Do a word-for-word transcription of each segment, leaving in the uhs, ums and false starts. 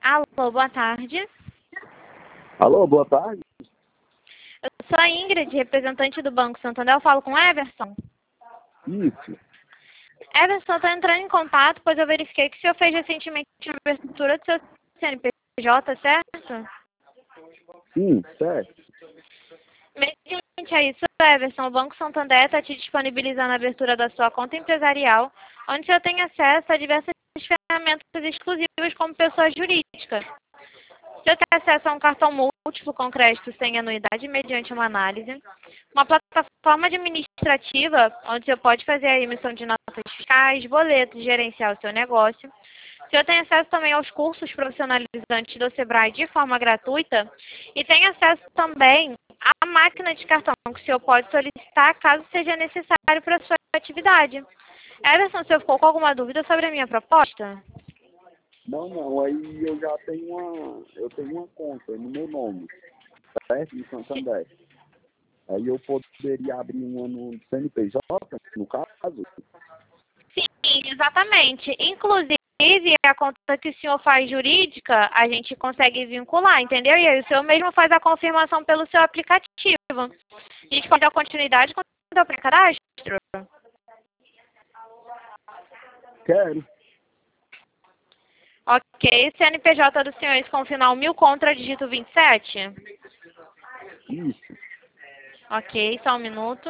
Alô, boa tarde. Alô, boa tarde. Eu sou a Ingrid, representante do Banco Santander. Eu falo com o Everson. Isso. Everson, estou entrando em contato, pois eu verifiquei que o senhor fez recentemente a abertura do seu C N P J, certo? Sim, certo. Mediante a isso, Everson, o Banco Santander está te disponibilizando a abertura da sua conta empresarial, onde o senhor tem acesso a diversas ferramentas exclusivas como pessoa jurídica. O senhor tem acesso a um cartão múltiplo com crédito sem anuidade mediante uma análise, uma plataforma administrativa onde o senhor pode fazer a emissão de notas fiscais, boletos, gerenciar o seu negócio. O senhor tem acesso também aos cursos profissionalizantes do Sebrae de forma gratuita e tem acesso também à máquina de cartão que o senhor pode solicitar caso seja necessário para a sua atividade. Everson, o senhor ficou com alguma dúvida sobre a minha proposta? Não, não, aí eu já tenho uma, eu tenho uma conta no meu nome, certo? Em Santander. Aí eu poderia abrir uma no C N P J, no caso? Sim, exatamente. Inclusive, a conta que o senhor faz jurídica, a gente consegue vincular, entendeu? E aí o senhor mesmo faz a confirmação pelo seu aplicativo. A gente pode dar continuidade com o pré-cadastro? Quero. Ok, C N P J do senhor com o final mil contra dígito vinte e sete? Isso. Ok, só um minuto.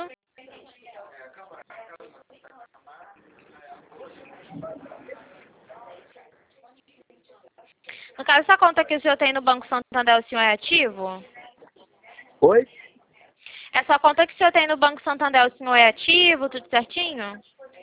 No caso, essa conta que o senhor tem no Banco Santander, o senhor é ativo? Oi? Essa conta que o senhor tem no Banco Santander, o senhor é ativo, tudo certinho?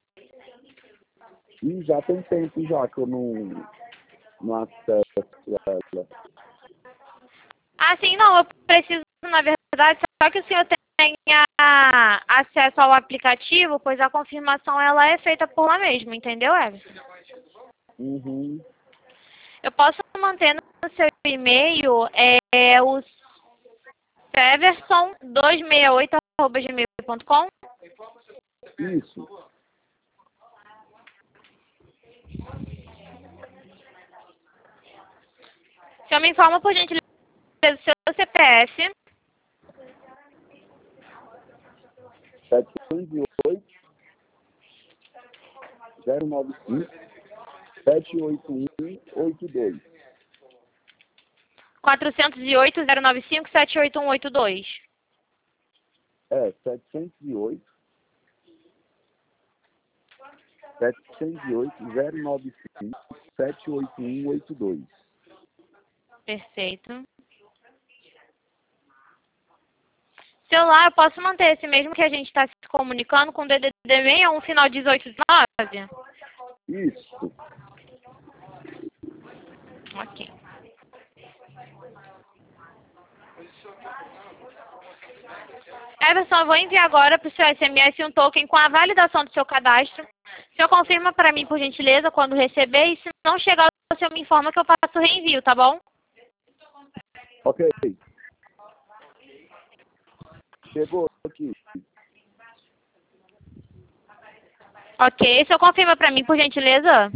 E já tem tempo já que eu não, não acesso ela. Ah, sim, não, eu preciso, na verdade, só que o senhor tenha acesso ao aplicativo, pois a confirmação ela é feita por lá mesmo, entendeu, Everson? Uhum. Eu posso manter no seu e-mail é, o everson dois seis oito arroba gmail ponto com. Isso. O senhor me informa, por gentileza, o seu C P F. setecentos e oito, zero nove cinco, sete oito um, oito dois. quatrocentos e oito, zero nove cinco, sete oito um oito dois. É, setecentos e oito, setecentos e oito, zero nove cinco, sete oito um oito dois. Perfeito. Celular, eu posso manter esse mesmo que a gente está se comunicando com o D D D sessenta e um, final dezoito nove? Isso. Ok. Everson, eu vou enviar agora para o seu S M S um token com a validação do seu cadastro. O senhor confirma para mim, por gentileza, quando receber, e se não chegar, o senhor me informa que eu faço o reenvio, tá bom? Ok. Chegou aqui. Ok, o senhor confirma para mim, por gentileza?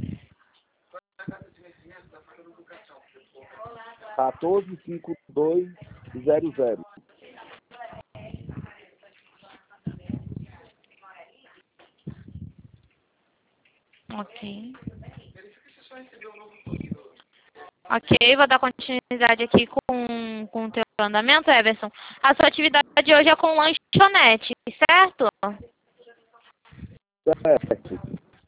quatorze cinquenta e dois zero zero. Ok. Ok, vou dar continuidade aqui com, com o teu andamento, Everson. A sua atividade hoje é com lanchonete, certo? Certo.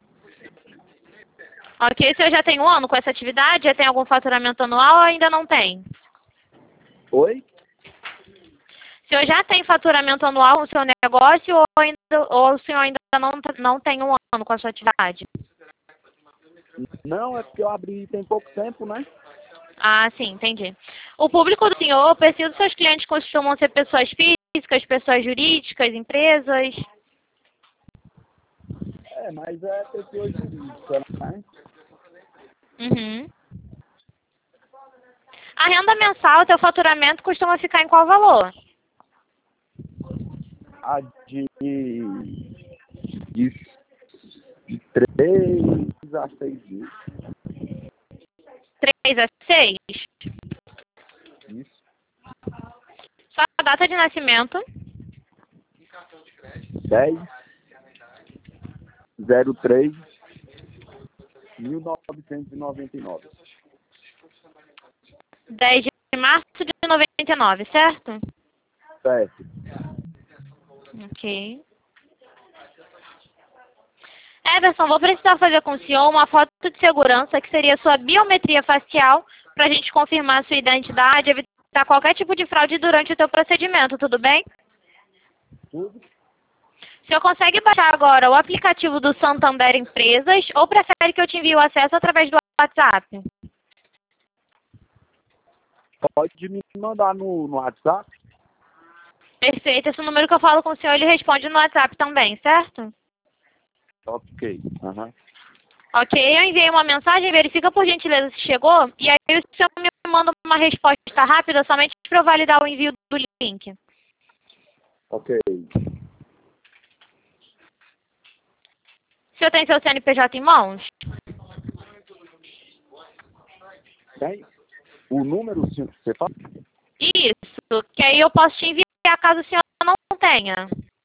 Ok, o senhor já tem um ano com essa atividade? Já tem algum faturamento anual ou ainda não tem? Oi? O senhor já tem faturamento anual no seu negócio ou, ainda, ou o senhor ainda não, não tem um ano com a sua atividade? Não, é porque eu abri tem pouco tempo, né? Ah, sim, entendi. O público do senhor, o perfil dos seus clientes costumam ser pessoas físicas, pessoas jurídicas, empresas? É, mas é pessoa jurídica, né? Uhum. A renda mensal, teu faturamento costuma ficar em qual valor? A de, de, de três a seis mil. seis a seis. Isso. Sua data de nascimento. dez zero três mil novecentos e noventa e nove. dez de março de noventa e nove, certo? Certo. Ok. Everson, vou precisar fazer com o senhor uma foto de segurança, que seria sua biometria facial, para a gente confirmar sua identidade e evitar qualquer tipo de fraude durante o seu procedimento, tudo bem? Tudo? O senhor consegue baixar agora o aplicativo do Santander Empresas ou prefere que eu te envie o acesso através do WhatsApp? Pode me mandar no, no WhatsApp? Perfeito. Esse número que eu falo com o senhor, ele responde no WhatsApp também, certo? Ok. Uhum. Ok, eu enviei uma mensagem, verifica por gentileza se chegou, e aí o senhor me manda uma resposta rápida somente para eu validar o envio do link. Ok. O senhor tem seu C N P J em mãos? Tem? O número, se- você fala? Isso, que aí eu posso te enviar caso o senhor não tenha.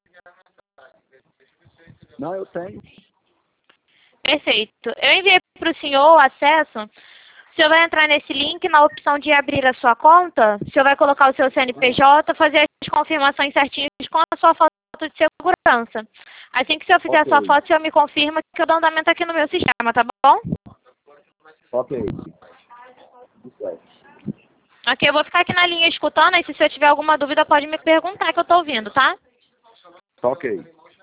Não, eu tenho. Perfeito. Eu enviei para o senhor o acesso. O senhor vai entrar nesse link, na opção de abrir a sua conta. O senhor vai colocar o seu C N P J, fazer as confirmações certinhas com a sua foto de segurança. Assim que o senhor fizer a sua Ok. foto, o senhor me confirma que eu dou andamento aqui no meu sistema, tá bom? Ok. Tudo certo. Ok, eu vou ficar aqui na linha escutando, e se o senhor tiver alguma dúvida, pode me perguntar que eu tô ouvindo, tá? Ok.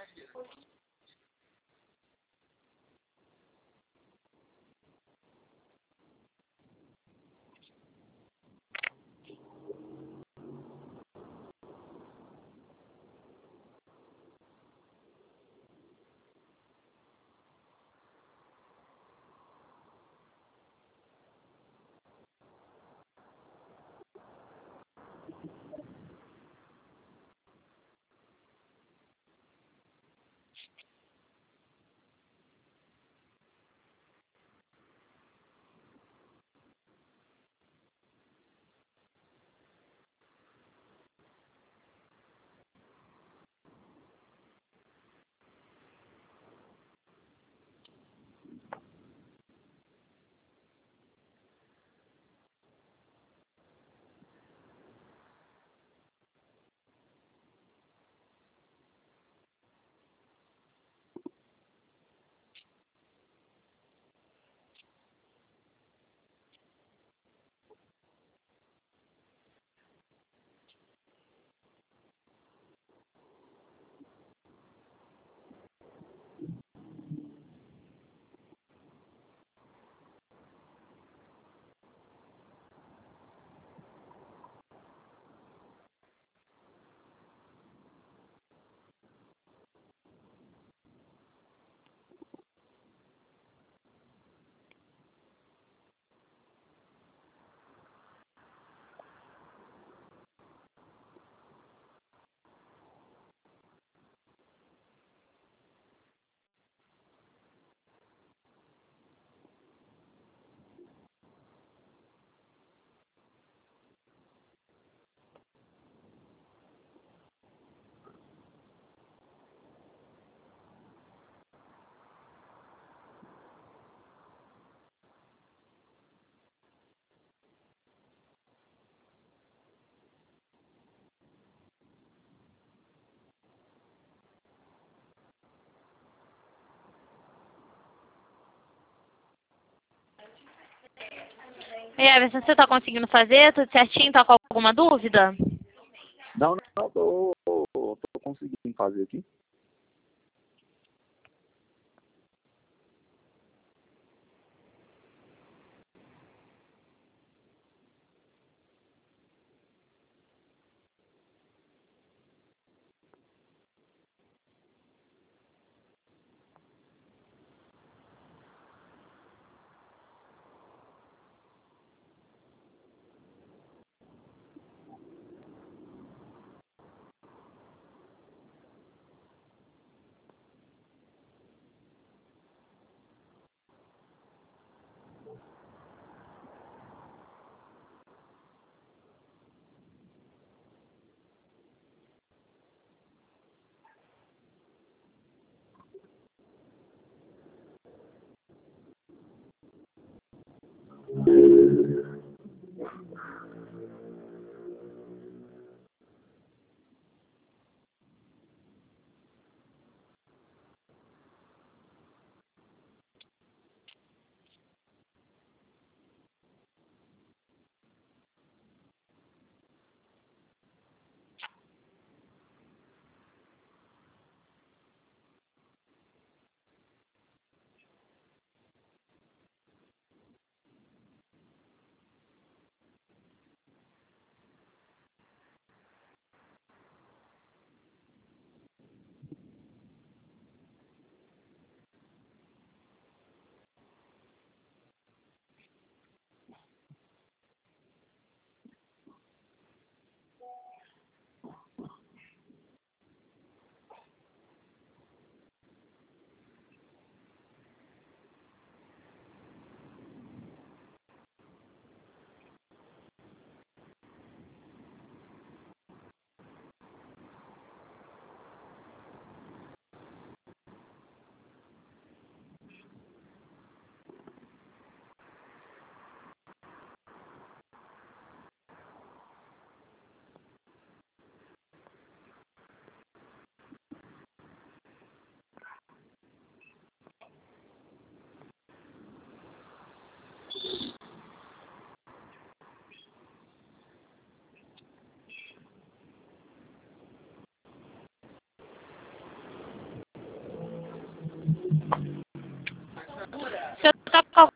E aí, você está conseguindo fazer tudo certinho? Tá com alguma dúvida? Não, não, tô, tô, tô conseguindo fazer aqui.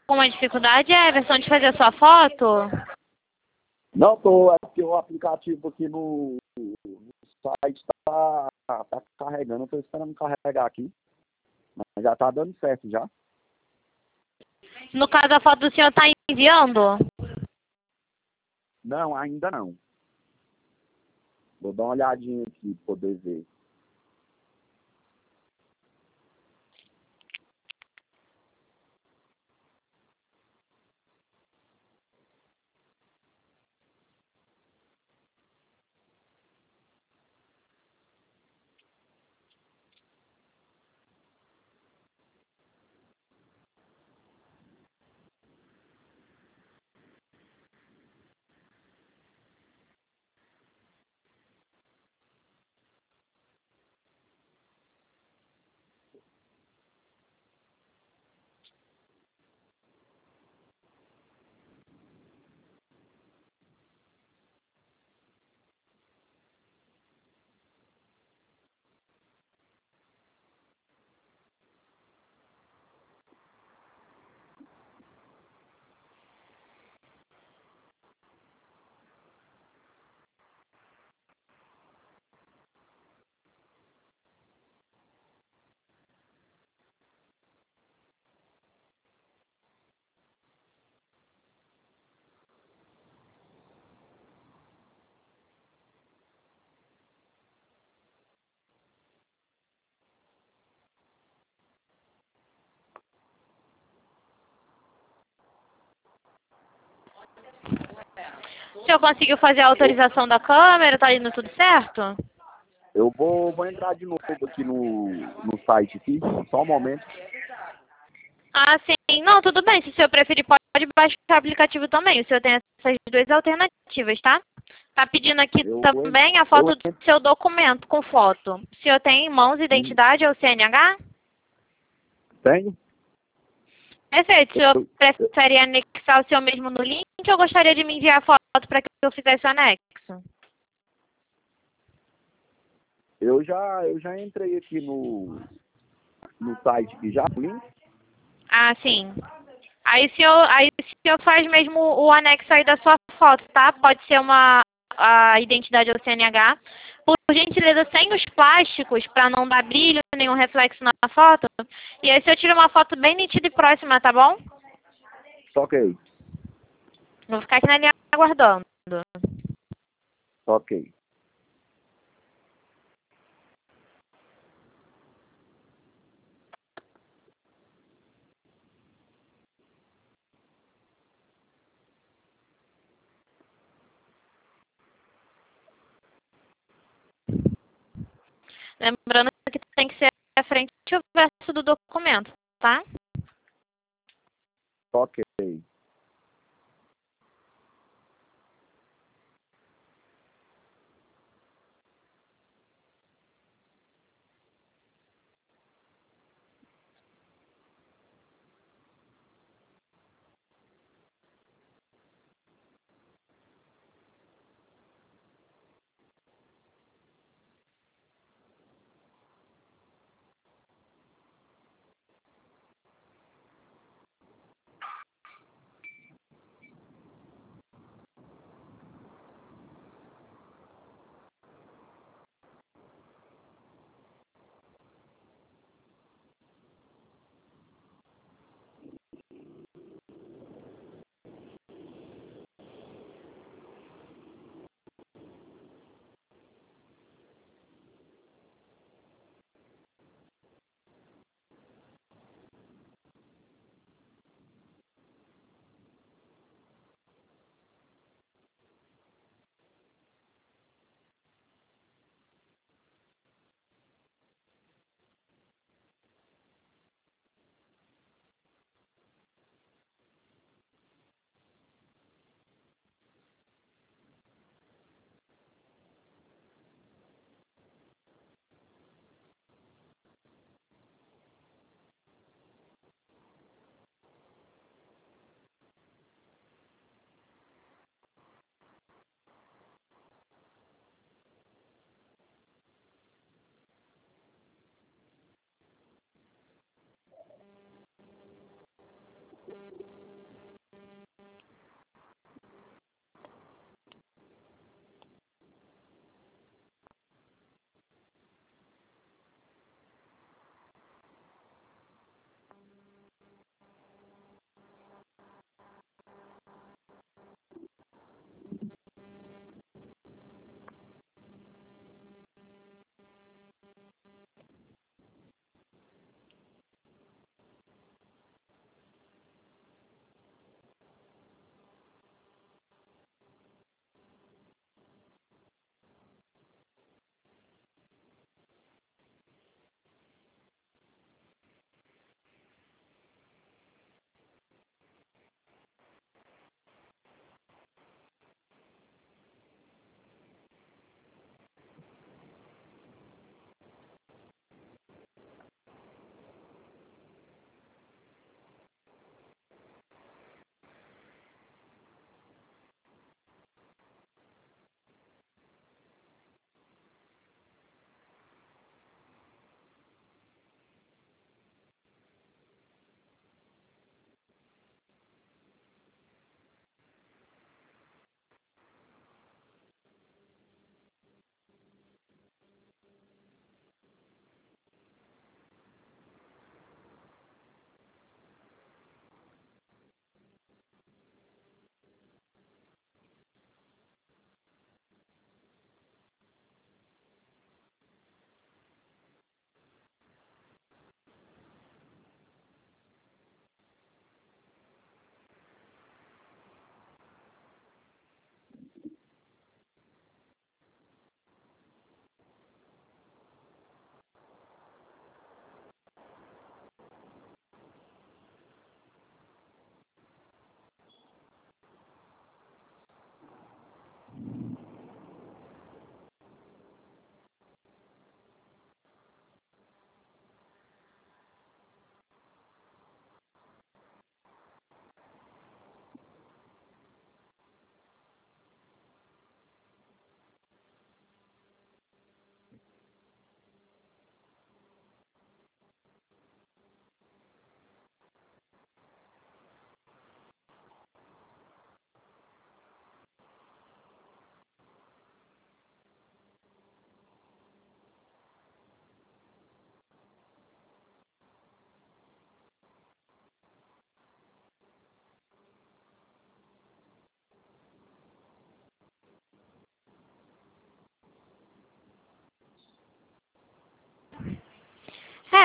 alguma dificuldade, Everson, de fazer a sua foto? Não, tô, é porque o aplicativo aqui no, no site tá, tá carregando, eu tô esperando carregar aqui. Mas já tá dando certo já. No caso, a foto do senhor está enviando? Não, ainda não. Vou dar uma olhadinha aqui pra poder ver. O senhor conseguiu fazer a autorização da câmera? Tá indo tudo certo? Eu vou, vou entrar de novo aqui no, no site aqui, só um momento. Ah, sim. Não, tudo bem. Se o senhor preferir, pode baixar o aplicativo também. O senhor tem essas duas alternativas, tá? Tá pedindo aqui Eu vou, também a eu foto do entro. seu documento com foto. O senhor tem em mãos identidade ou C N H? Tenho? Perfeito. O senhor Eu, eu, prefere anexar o seu mesmo no link ou gostaria de me enviar a foto para que eu fizesse o anexo? eu já, eu já entrei aqui no, no site aqui já, o link. Ah, sim. Aí o senhor, aí o senhor faz mesmo o anexo aí da sua foto, tá? Pode ser uma a identidade ou C N H. Por gentileza, sem os plásticos, para não dar brilho, nenhum reflexo na foto. E aí, se eu tiro uma foto bem nítida e próxima, tá bom? Ok, Vou ficar aqui na linha aguardando. ok. Lembrando que tem que ser a frente e o verso do documento, tá? Ok.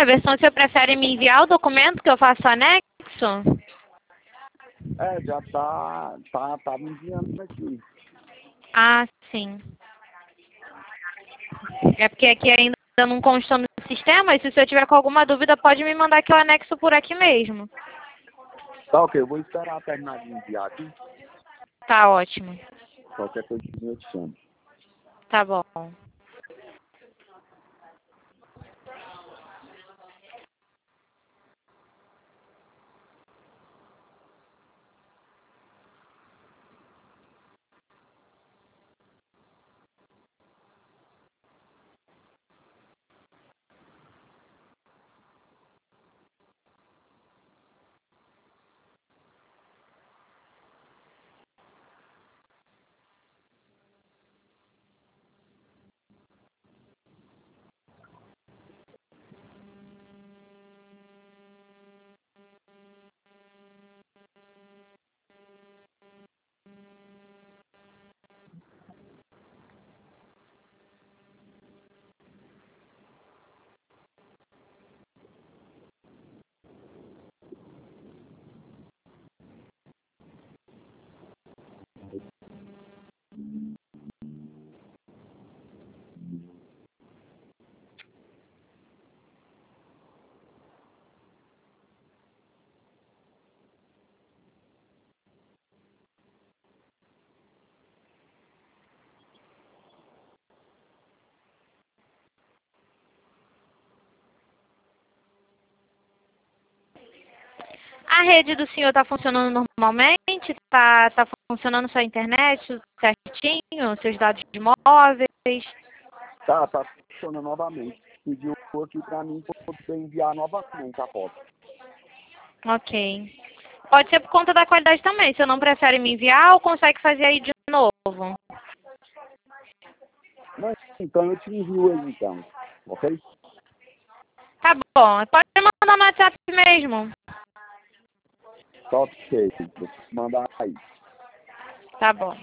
Everson, você prefere me enviar o documento que eu faço anexo? É, já tá, tá, tá me enviando aqui. Ah, sim. É porque aqui ainda não constou no sistema, e se você tiver com alguma dúvida, pode me mandar que eu anexo por aqui mesmo. Tá, ok, eu vou esperar terminar de enviar aqui. Tá ótimo. Qualquer coisa eu te chamo. Tá bom. A rede do senhor está funcionando normalmente? Está tá funcionando sua internet certinho? Seus dados móveis? Tá, tá funcionando novamente. Pediu aqui pra mim poder enviar novamente a foto. Ok. Pode ser por conta da qualidade também. Se eu não prefere me enviar, ou consegue fazer aí de novo? Não, então eu te envio aí então, ok? Tá bom. Pode mandar no WhatsApp mesmo. Tá ok, vou te mandar aí. Tá bom.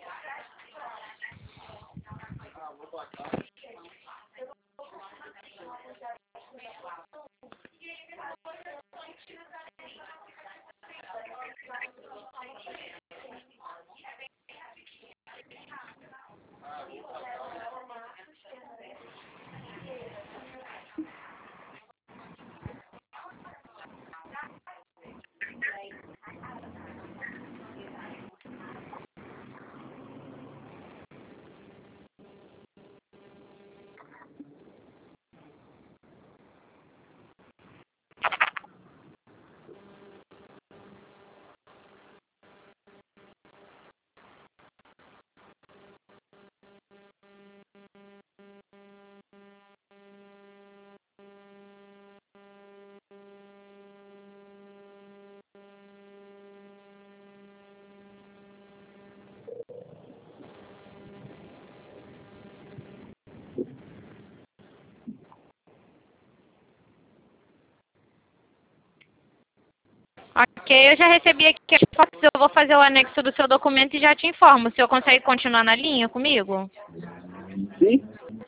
Ok, eu já recebi aqui as fotos, eu vou fazer o anexo do seu documento e já te informo. O senhor consegue continuar na linha comigo? Sim?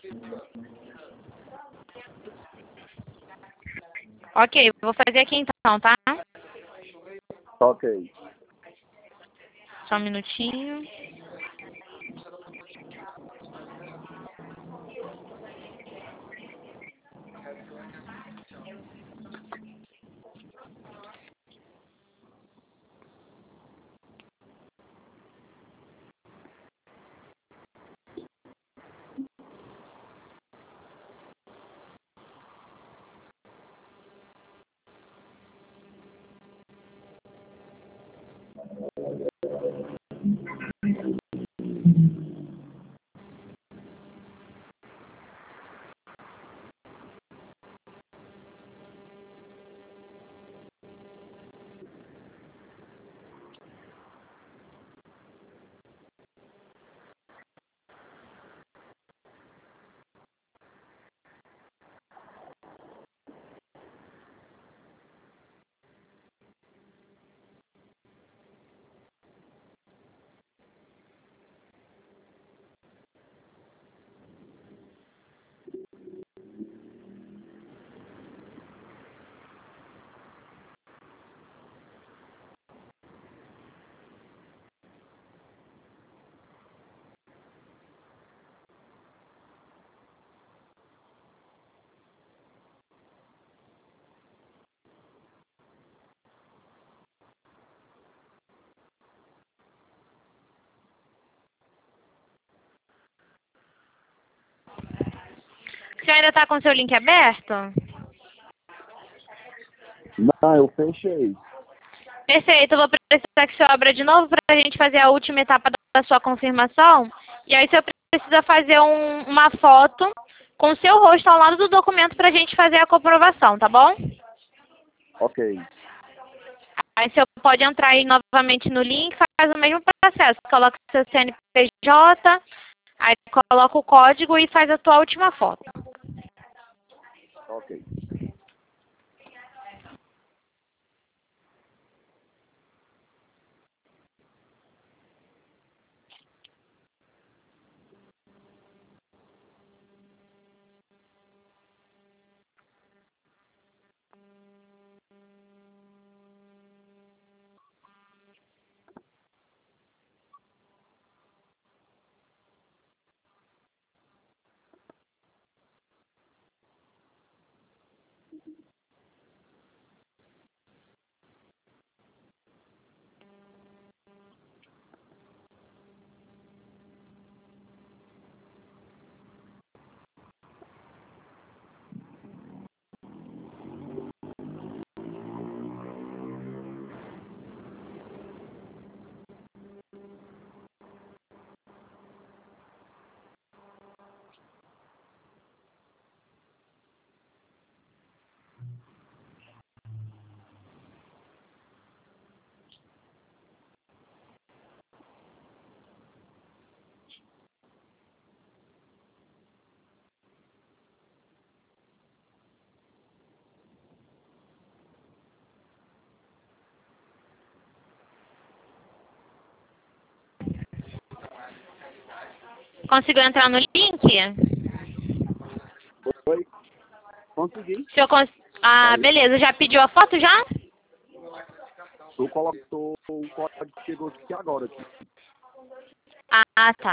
Ok, vou fazer aqui então, tá? Tá ok. Só um minutinho. ainda está com o seu link aberto? Não, eu fechei. Perfeito, eu vou precisar que você abra de novo para a gente fazer a última etapa da sua confirmação. E aí você precisa fazer um, uma foto com o seu rosto ao lado do documento para a gente fazer a comprovação, tá bom? Ok. Aí você pode entrar aí novamente no link, faz o mesmo processo. Coloca o seu C N P J, aí coloca o código e faz a tua última foto. Ok. Conseguiu entrar no link? Oi? Consegui. Se eu cons... Ah, Aí, beleza. Já pediu a foto já? tu colocou o código que chegou aqui agora. Aqui. Ah, tá.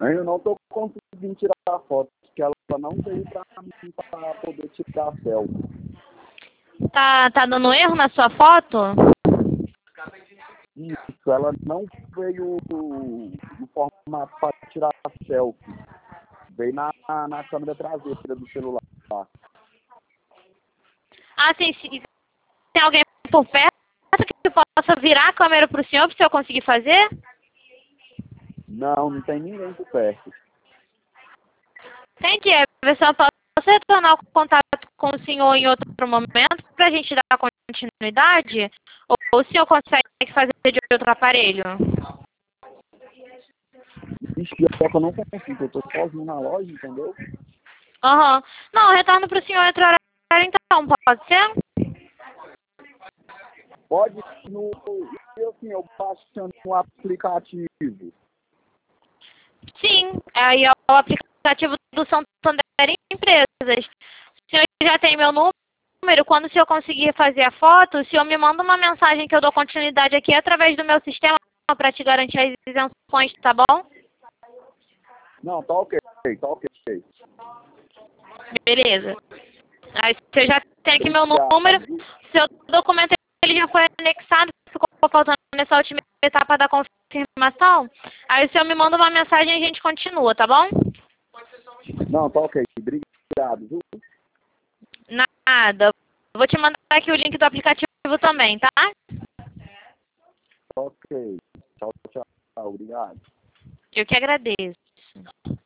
Eu não tô conseguindo tirar a foto, porque ela não veio pra mim pra poder tirar a selfie. Tá, tá dando erro na sua foto? Isso, ela não veio no formato para tirar a selfie. Veio na, na câmera traseira do celular. Ah, sim, sim. Tem alguém por perto que possa virar a câmera pro senhor para o senhor conseguir fazer? Não, não tem ninguém por perto. Tem que é, pessoal, posso retornar o contato com o senhor em outro momento para a gente dar continuidade? Ou, ou o senhor consegue fazer de outro aparelho? Ixi, pior que eu não consigo, eu tô sozinho na loja, entendeu? Aham. Uhum. Não, eu retorno para o senhor em outro horário então, pode ser? Pode no. E assim, eu baixando o aplicativo. Sim, aí é o aplicativo do Santander Empresas. O senhor já tem meu número, quando o senhor conseguir fazer a foto, o senhor me manda uma mensagem que eu dou continuidade aqui através do meu sistema para te garantir as isenções, tá bom? Não, tá ok, tá ok. Beleza. Aí o senhor já tem aqui meu número, o seu documento ele já foi anexado, ficou faltando nessa última etapa da confirmação. Aí o senhor me manda uma mensagem e a gente continua, tá bom? Não, tá ok. Obrigado, viu? Nada. Vou te mandar aqui o link do aplicativo também, tá? Ok. Tchau, tchau. Obrigado. Eu que agradeço.